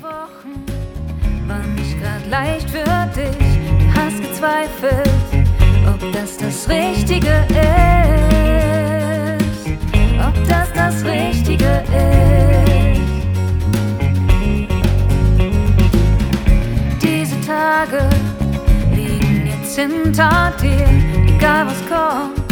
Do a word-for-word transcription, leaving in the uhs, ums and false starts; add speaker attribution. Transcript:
Speaker 1: Wochen waren nicht grad leicht für dich. Du hast gezweifelt, ob das das Richtige ist, ob das das Richtige ist. Diese Tage liegen jetzt hinter dir, egal was kommt.